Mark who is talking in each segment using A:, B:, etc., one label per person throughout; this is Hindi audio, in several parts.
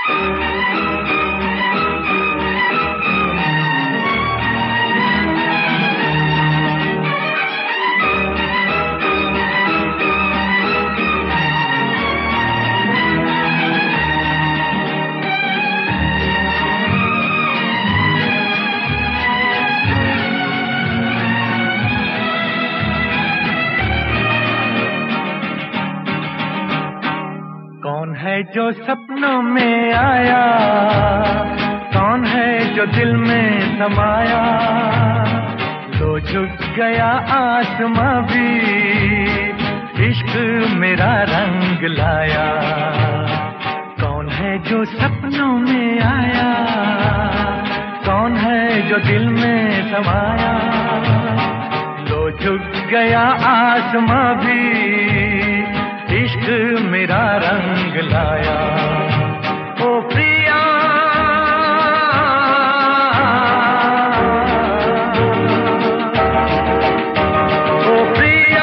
A: कौन है जो सपनों में आया, कौन है जो दिल में समाया, तो झुक गया आसमां भी इश्क मेरा रंग लाया। कौन है जो सपनों में आया, कौन है जो दिल में समाया, तो झुक गया आसमां भी इश्क मेरा रंग लाया। ओ प्रिया ओ प्रिया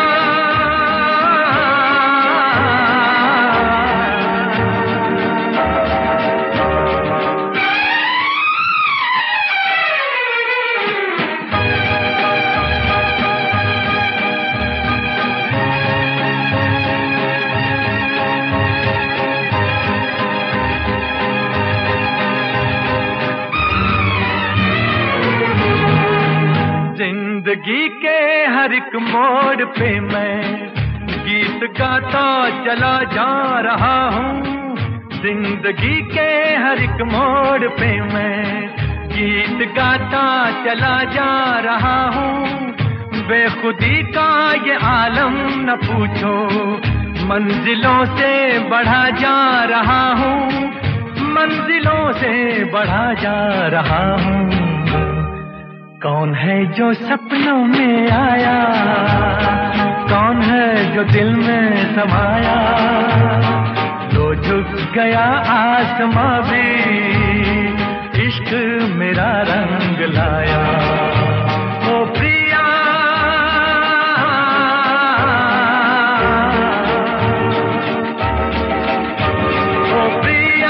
A: जिंदगी के हर एक मोड़ पे मैं गीत गाता चला जा रहा हूँ। जिंदगी के हर एक मोड़ पे मैं गीत गाता चला जा रहा हूँ। बेखुदी का ये आलम न पूछो, मंजिलों से बढ़ा जा रहा हूँ, मंजिलों से बढ़ा जा रहा हूँ। कौन है जो सपनों में आया, कौन है जो दिल में समाया, तो झुक गया आसमां भी इश्क मेरा रंग लाया। ओ प्रिया ओ प्रिया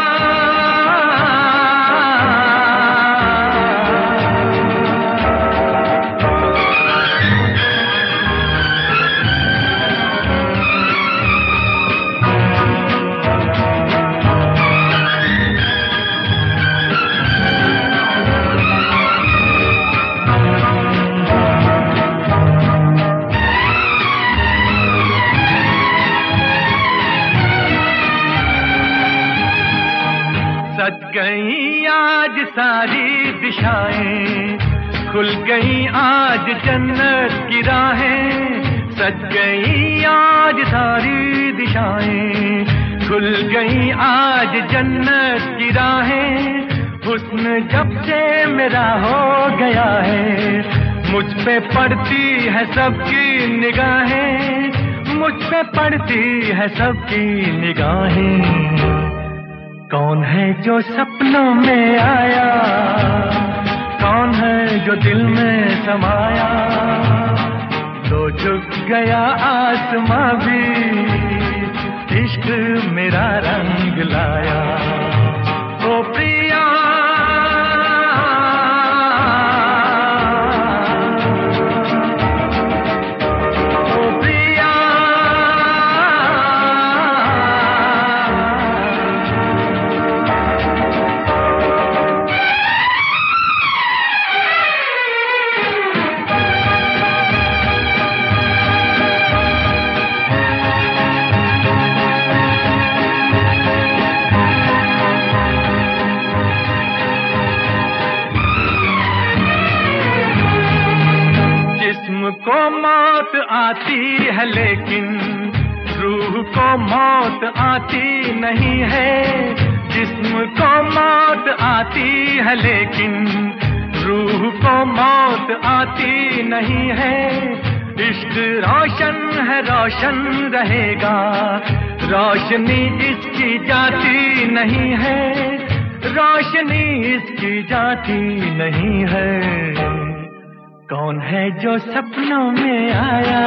A: सज गई आज सारी दिशाएं, खुल गई आज जन्नत की राहें। सज गई आज सारी दिशाएं, खुल गई आज जन्नत की राहें। हुस्न जब से मेरा हो गया है, मुझ पे पड़ती है सबकी निगाहें, मुझ पे पड़ती है सबकी निगाहें। कौन है जो सपनों में आया, कौन है जो दिल में समाया, तो झुक गया आसमां भी इश्क मेरा रंग लाया। ओ प्रिया को मौत आती है लेकिन रूह को मौत आती नहीं है। जिस्म को मौत आती है लेकिन रूह को मौत आती नहीं है। इश्क रोशन है रोशन रहेगा, रोशनी इसकी जाती नहीं है, रोशनी इसकी जाती नहीं है। कौन है जो सपनों में आया,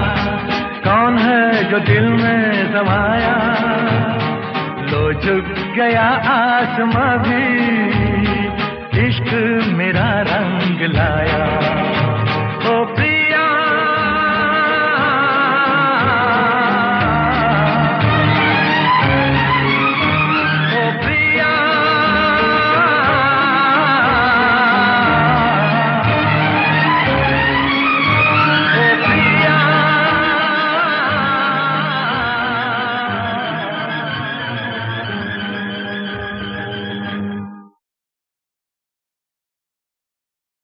A: कौन है जो दिल में समाया, लो झुक गया आसमां भी, इश्क मेरा रंग लाया।